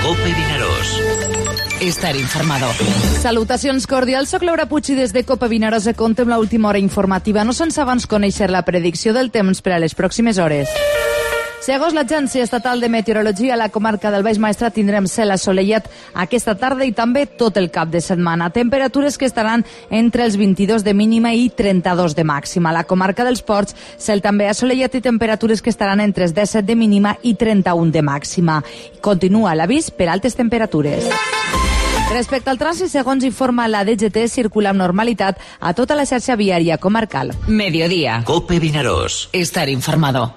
Cope Vinaròs. Estar informado. Salutacions cordials, soc Laura Puig i des de Cope Vinaròs contem l'última hora informativa, no sense abans conèixer la predicció del temps per a les pròximes hores. Segons l'Agència Estatal de Meteorologia, a la comarca del Baix Maestrat tindrem cel assolellat aquesta tarda i també tot el cap de setmana. Temperatures que estaran entre els 22 de mínima i 32 de màxima. A la comarca dels Ports, cel també assolellat i temperatures que estaran entre els 17 de mínima i 31 de màxima. Continua l'avís per altes temperatures. Respecte al trànsit, segons informa la DGT, circula amb normalitat a tota la xarxa viària comarcal. Mediodía. Cope Vinaròs. Estar informado.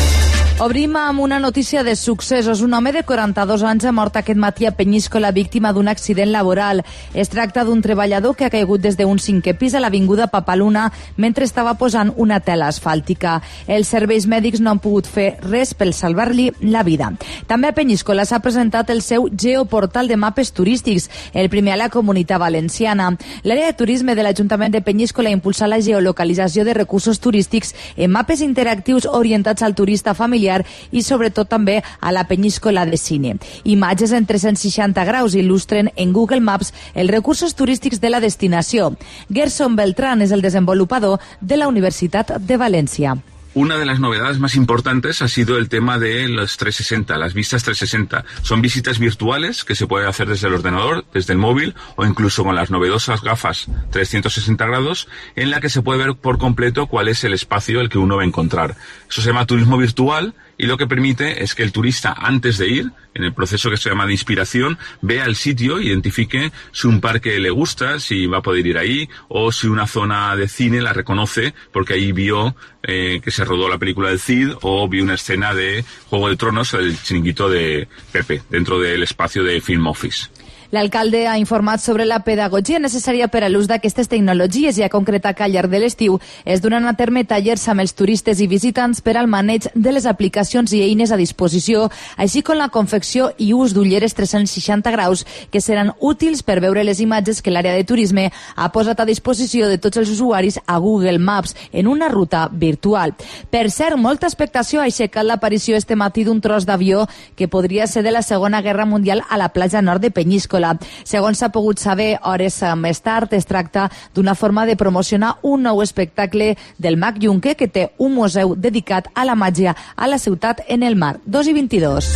Obrim amb una notícia de successos. Un home de 42 anys ha mort aquest matí a Penyíscola, víctima d'un accident laboral. Es tracta d'un treballador que ha caigut des d'un 5è pis a l'avinguda Papaluna mentre estava posant una tela asfàltica. Els serveis mèdics no han pogut fer res per salvar-li la vida. També a Penyíscola s'ha presentat el seu geoportal de mapes turístics, el primer a la Comunitat Valenciana. L'àrea de turisme de l'Ajuntament de Penyíscola impulsa la geolocalització de recursos turístics en mapes interactius orientats al turista familiar i sobretot també a la Penyíscola de Cine. Imatges en 360 graus il·lustren en Google Maps els recursos turístics de la destinació. Gerson Beltrán és el desenvolupador de la Universitat de València. Una de las novedades más importantes ha sido el tema de los 360, las vistas 360. Son visitas virtuales que se puede hacer desde el ordenador, desde el móvil o incluso con las novedosas gafas 360 grados en la que se puede ver por completo cuál es el espacio el que uno va a encontrar. Eso se llama turismo virtual y lo que permite es que el turista antes de ir, en el proceso que se llama de inspiración, vea el sitio, identifique si un parque le gusta, si va a poder ir ahí, o si una zona de cine la reconoce porque ahí vio que se rodó la película del Cid o vio una escena de Juego de Tronos, el chiringuito de Pepe, dentro del espacio de Film Office. L'alcalde ha informat sobre la pedagogia necessària per a l'ús d'aquestes tecnologies i ha concretat que al llarg de l'estiu es donen a terme tallers amb els turistes i visitants per al maneig de les aplicacions i eines a disposició, així com la confecció i ús d'ulleres 360 graus que seran útils per veure les imatges que l'àrea de turisme ha posat a disposició de tots els usuaris a Google Maps en una ruta virtual. Per cert, molta expectació ha aixecat l'aparició este matí d'un tros d'avió que podria ser de la Segona Guerra Mundial a la platja nord de Penyíscola. Segons s'ha pogut saber hores més tard, es tracta d'una forma de promocionar un nou espectacle del Mag Juncker que té un museu dedicat a la màgia a la ciutat en el mar. 2:22.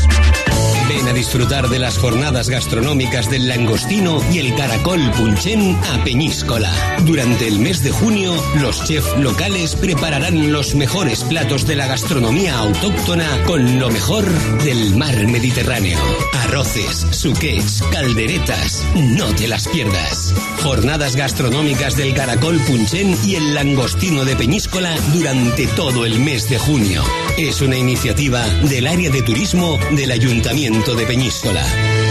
Ven a disfrutar de las jornadas gastronómicas del langostino y el caracol punchén a Peñíscola. Durante el mes de junio, los chefs locales prepararán los mejores platos de la gastronomía autóctona con lo mejor del mar Mediterráneo. Arroces, suquets, calderetas, no te las pierdas. Jornadas gastronómicas del caracol punchén y el langostino de Peñíscola durante todo el mes de junio. Es una iniciativa del área de turismo del Ayuntamiento de Peñíscola.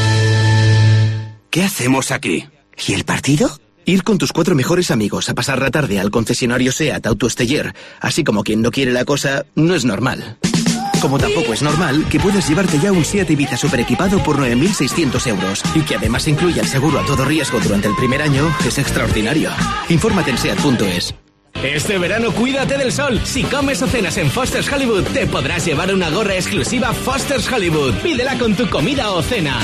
¿Qué hacemos aquí? ¿Y el partido? Ir con tus 4 mejores amigos a pasar la tarde al concesionario SEAT Autoesteller, así como quien no quiere la cosa, no es normal. Como tampoco es normal que puedas llevarte ya un SEAT Ibiza superequipado por 9.600 euros y que además incluya el seguro a todo riesgo durante el primer año, es extraordinario. Infórmate en SEAT.es. Este verano cuídate del sol. Si comes o cenas en Foster's Hollywood, te podrás llevar una gorra exclusiva Foster's Hollywood. Pídela con tu comida o cena.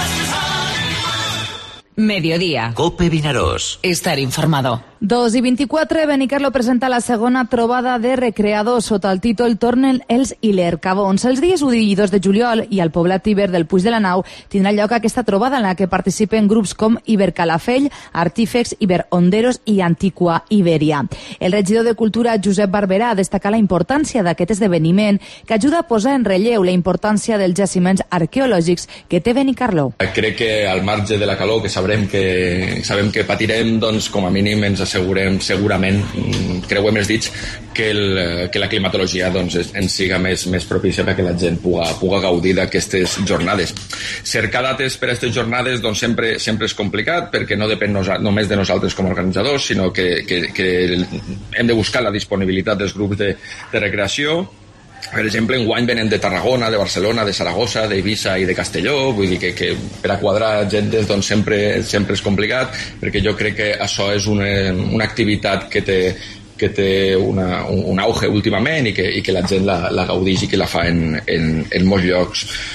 Mediodía. Cope Vinaròs. Estar informado. 2:24, Benicarlo presenta la segona trobada de recreadors sota el títol Tornen els Ilercavons. Els dies 1 i 2 de juliol i al poblat Iber del Puig de la Nau tindrà lloc aquesta trobada en la que participen grups com Ibercalafell, Artífex, Iberonderos i Antiqua Iberia. El regidor de Cultura, Josep Barberà, destaca la importància d'aquest esdeveniment que ajuda a posar en relleu la importància dels jaciments arqueològics que té Benicarlo. Crec que al marge de la calor que sabem que patirem, doncs com a mínim ens assegurem segurament, creuem els dits, que la climatologia doncs, ens siga més propícia perquè la gent puga gaudir d'aquestes jornades. Cercar dates per a aquestes jornades doncs, sempre és complicat perquè no depèn només de nosaltres com a organitzadors, sinó que hem de buscar la disponibilitat dels grups de recreació. Per exemple, enguany venen de Tarragona, de Barcelona, de Saragossa, d'Eivissa i de Castelló, vull dir que per a quadrar agendes doncs, sempre és complicat, perquè jo crec que això és una activitat que té un auge últimament i que la gent la gaudix i que la fa en molts llocs.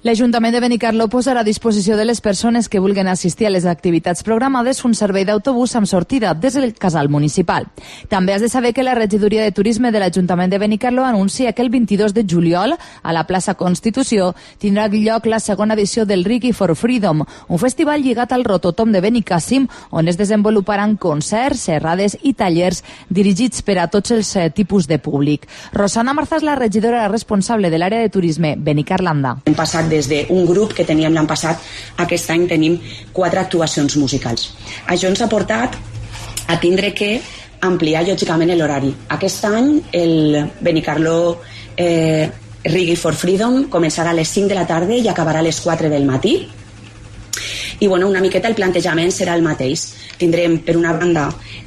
L'Ajuntament de Benicarló posarà a disposició de les persones que vulguin assistir a les activitats programades un servei d'autobús amb sortida des del casal municipal. També has de saber que la regidoria de turisme de l'Ajuntament de Benicarló anuncia que el 22 de juliol a la plaça Constitució tindrà lloc la segona edició del Reggae for Freedom, un festival lligat al Rototom de Benicàssim on es desenvoluparan concerts, xerrades i tallers dirigits per a tots els tipus de públic. Rosana Marzà és la regidora responsable de l'àrea de turisme Benicarlanda. Hem passat des d'un grup que teníem l'any passat, aquest any tenim 4 actuacions musicals. Això ens ha portat a tindre que ampliar lògicament l'horari. Aquest any el Benicarló Reggae for Freedom començarà a les 5 de la tarda i acabarà a les 4 del matí. I una miqueta el plantejament serà el mateix. Tindrem, per una banda,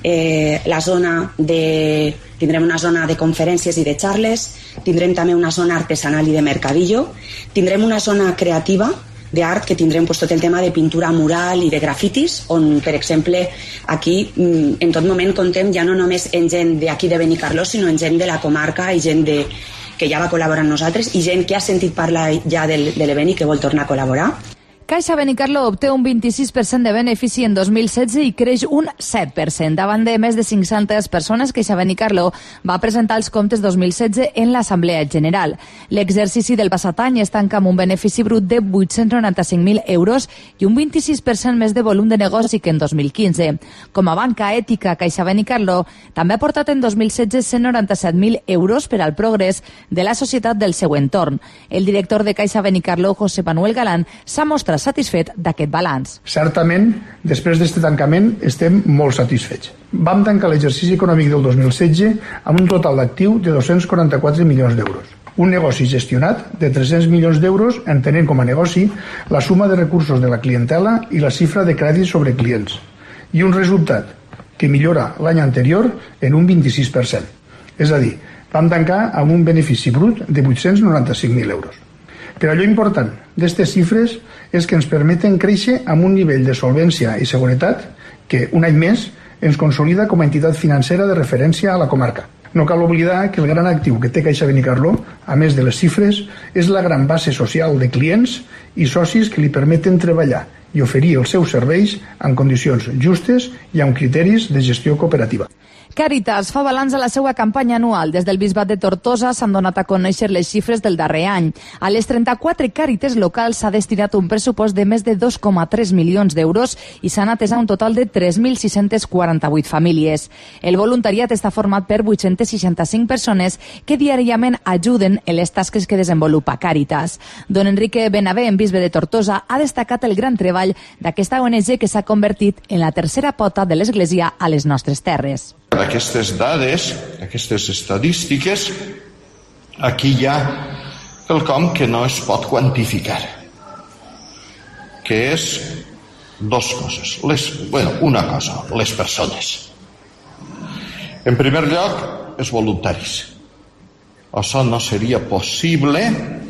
tindrem una zona de conferències i de xarles, tindrem també una zona artesanal i de mercadillo, tindrem una zona creativa d'art que tindrem tot el tema de pintura mural i de grafitis, on, per exemple, aquí en tot moment contem ja no només en gent d'aquí de Benicarló, sinó en gent de la comarca i gent que ja va col·laborar amb nosaltres i gent que ha sentit parlar ja de l'event i que vol tornar a col·laborar. Caixa Benicarló obté un 26% de benefici en 2016 i creix un 7%. Davant de més de 500 persones, Caixa Benicarló va presentar els comptes 2016 en l'Assemblea General. L'exercici del passat any es tanca amb un benefici brut de 895.000 euros i un 26% més de volum de negoci que en 2015. Com a banca ètica, Caixa Benicarló també ha portat en 2016 197.000 euros per al progrés de la societat del seu entorn. El director de Caixa Benicarló, José Manuel Galán, s'ha mostrat satisfet d'aquest balanç. Certament, després d'aquest tancament, estem molt satisfets. Vam tancar l'exercici econòmic del 2016 amb un total d'actiu de 244 milions d'euros. Un negoci gestionat de 300 milions d'euros, entenent com a negoci la suma de recursos de la clientela i la xifra de crèdits sobre clients. I un resultat que millora l'any anterior en un 26%. És a dir, vam tancar amb un benefici brut de 895.000 euros. Però allò important d'aquestes xifres és que ens permeten créixer amb un nivell de solvència i seguretat que, un any més, ens consolida com a entitat financera de referència a la comarca. No cal oblidar que el gran actiu que té Caixa Benicarló, a més de les xifres, és la gran base social de clients i socis que li permeten treballar i oferir els seus serveis en condicions justes i amb criteris de gestió cooperativa. Càritas fa balanç a la seva campanya anual. Des del Bisbat de Tortosa s'han donat a conèixer les xifres del darrer any. A les 34 càrites locals s'ha destinat un pressupost de més de 2,3 milions d'euros i s'han atès a un total de 3.648 famílies. El voluntariat està format per 865 persones que diàriament ajuden en les tasques que desenvolupa Càritas. Don Enrique Benavent, bisbe de Tortosa, ha destacat el gran treball d'aquesta ONG que s'ha convertit en la tercera pota de l'Església a les nostres terres. Aquestes dades, aquestes estadístiques, aquí hi ha quelcom que no es pot quantificar, que és dos coses. Una cosa, les persones. En primer lloc, els voluntaris. Això no seria possible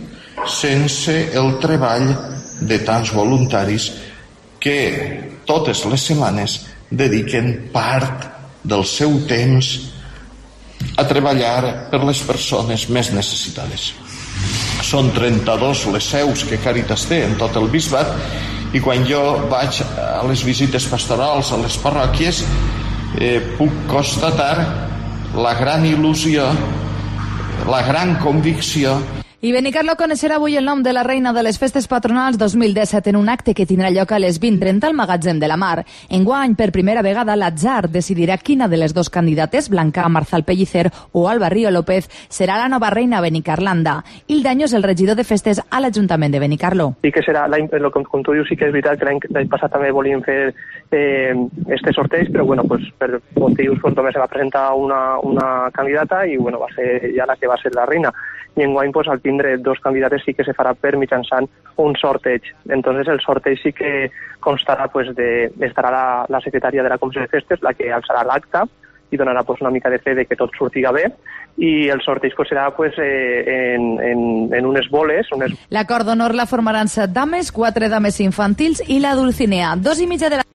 sense el treball de tants voluntaris que totes les setmanes dediquen part del seu temps a treballar per les persones més necessitades. Són 32 les seus que Càritas té en tot el bisbat i quan jo vaig a les visites pastorals a les parròquies puc constatar la gran il·lusió, la gran convicció. I Benicarló coneixerà avui el nom de la reina de les festes patronals 2017 en un acte que tindrà lloc a les 20:30 al Magatzem de la Mar. Enguany, per primera vegada, l'atzar decidirà quina de les dos candidates, Blanca Marzal Pellicer o Alba Río López, serà la nova reina benicarlanda. Hilda Daño és el regidor de festes a l'Ajuntament de Benicarló. Sí que serà, com tu dius, sí que és veritat que l'any passat també volíem fer este sorteig, però per motius només se va presentar una candidata i va ser ja la que va ser la reina. I enguany al tindre dos candidates sí que se farà per mitjançant un sorteig. Entonces el sorteig sí que constarà estarà la secretària de la Comissió de Festes, la que alçarà l'acta i donarà una mica de fe de que tot sortiga bé, i el sorteig serà en unes boles. L'acord d'honor la formaran 7 dames, 4 dames infantils i la Dulcinea. 2:30 de la